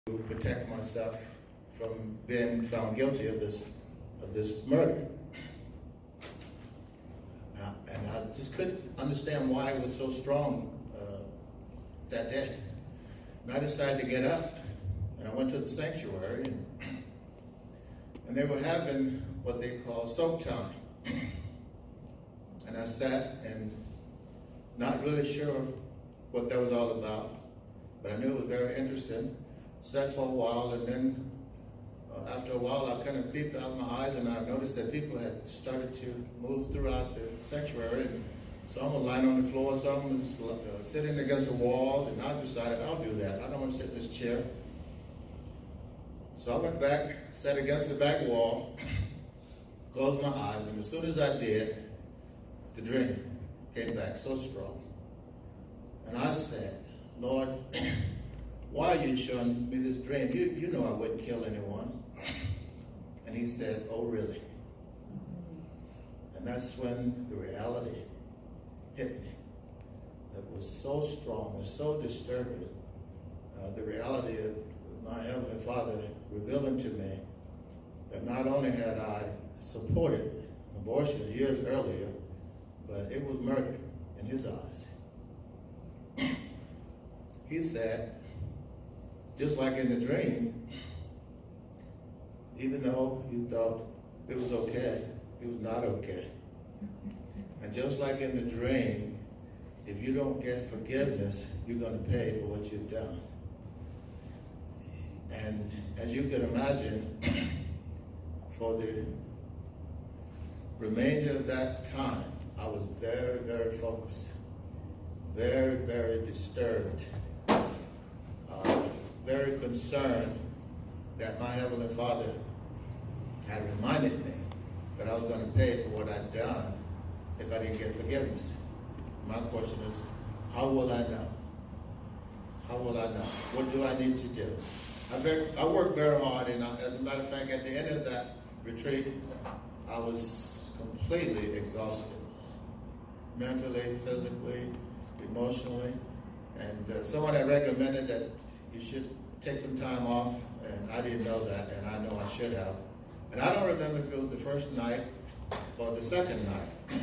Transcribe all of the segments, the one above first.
to protect myself from being found guilty of this murder. And I just couldn't understand why it was so strong that day. And I decided to get up, and I went to the sanctuary, and they were having what they call soak time. And I sat and not really sure what that was all about, but I knew it was very interesting. Sat for a while, and then after a while I kind of peeped out my eyes, and I noticed that people had started to move throughout the sanctuary, and some were lying on the floor, some was sitting against a wall, and I decided I'll do that. I don't want to sit in this chair. So I went back, sat against the back wall, closed my eyes, and as soon as I did, the dream came back so strong. And I said, Lord, why are you showing me this dream? You know I wouldn't kill anyone. And he said, oh, really? And that's when the reality hit me. It was so strong and so disturbing. The reality of my Heavenly Father revealing to me that not only had I supported abortion years earlier, but it was murder in his eyes. He said, just like in the dream, even though you thought it was okay, it was not okay. And just like in the dream, if you don't get forgiveness, you're going to pay for what you've done. And as you can imagine, for the remainder of that time, I was very, very focused, very, very disturbed, very concerned that my Heavenly Father had reminded me that I was going to pay for what I'd done if I didn't get forgiveness. My question is, how will I know? How will I know? What do I need to do? I worked very hard, and as a matter of fact, at the end of that retreat, I was completely exhausted, mentally, physically, emotionally, and someone had recommended that you should take some time off, and I didn't know that, and I know I should have. And I don't remember if it was the first night or the second night,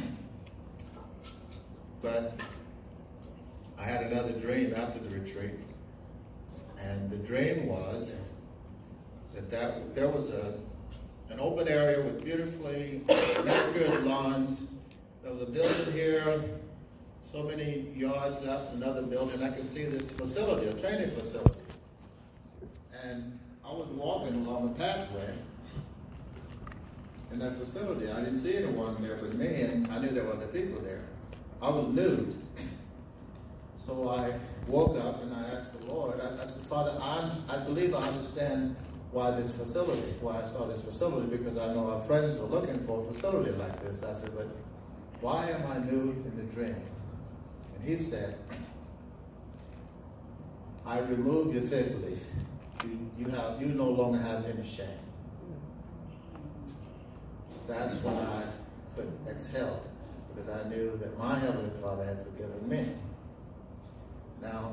but I had another dream after the retreat, and the dream was that there was an open area with beautifully manicured lawns. There was a building here, so many yards up, another building. I could see this facility, a training facility. And I was walking along the pathway in that facility. I didn't see anyone there with me, and I knew there were other people there. I was nude. So I woke up and I asked the Lord, I said, Father, I believe I understand why I saw this facility, because I know our friends were looking for a facility like this. I said, but why am I nude in the dream? And he said, I removed your fig leaf. You no longer have any shame. That's when I could exhale, because I knew that my Heavenly Father had forgiven me. Now,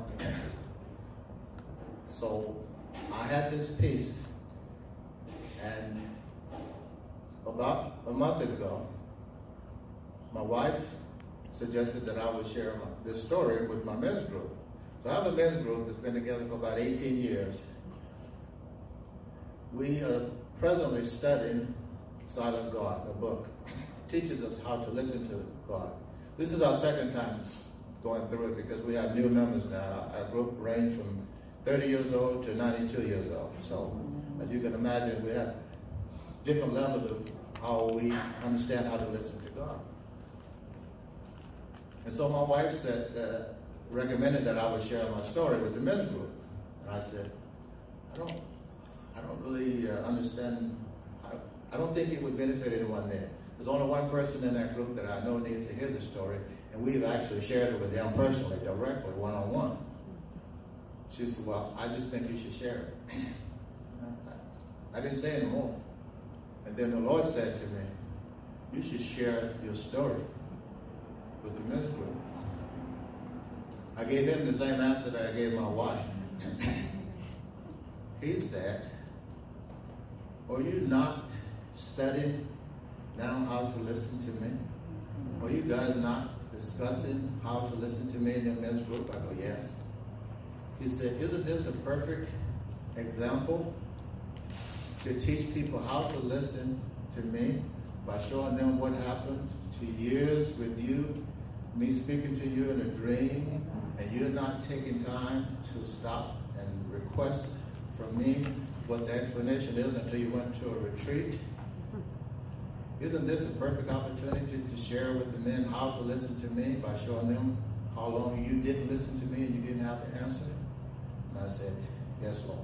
so I had this peace, and about a month ago, my wife suggested that I would share this story with my men's group. So I have a men's group that's been together for about 18 years. We are presently studying Silent God, a book. It teaches us how to listen to God. This is our second time going through it, because we have new members now. Our group ranged from 30 years old to 92 years old. So as you can imagine, we have different levels of how we understand how to listen to God. And so my wife recommended that I would share my story with the men's group. And I said, I don't really understand. I don't think it would benefit anyone there. There's only one person in that group that I know needs to hear the story, and we've actually shared it with them personally, directly, one-on-one. She said, well, I just think you should share it. I didn't say any more. And then the Lord said to me, you should share your story with the men's group. I gave him the same answer that I gave my wife. he said, are you not studying now how to listen to me? Are you guys not discussing how to listen to me in your men's group? I go, yes. He said, isn't this a perfect example to teach people how to listen to me by showing them what happened to years with you, me speaking to you in a dream, and you're not taking time to stop and request from me what the explanation is until you went to a retreat? Isn't this a perfect opportunity to share with the men how to listen to me by showing them how long you didn't listen to me and you didn't have the answer? And I said, yes, Lord.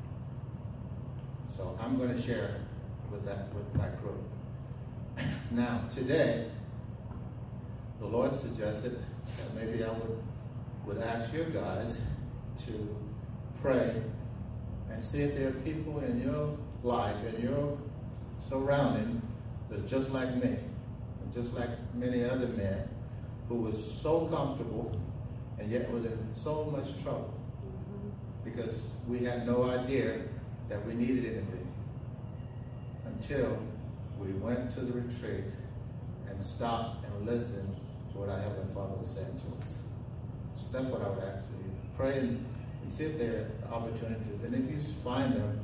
So I'm going to share with my group. Now, today, the Lord suggested that maybe I would ask you guys to pray and see if there are people in your life, in your surrounding, that's just like me, and just like many other men, who was so comfortable and yet was in so much trouble because we had no idea that we needed anything until we went to the retreat and stopped and listened to what our Heavenly Father was saying to us. So that's what I would ask you. Pray and see if there are opportunities. And if you find them,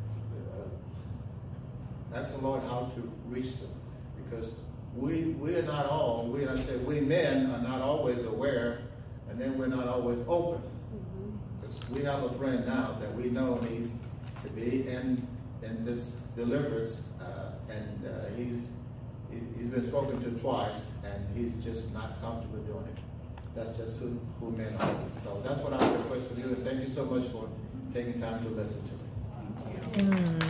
ask the Lord how to reach them. Because we are not all, we men are not always aware, and then we're not always open. Because we have a friend now that we know needs to be in this deliverance, and he's been spoken to twice, and he's just not comfortable doing it. That's just who men are. So that's what I would request from you, and thank you so much for taking time to listen to me.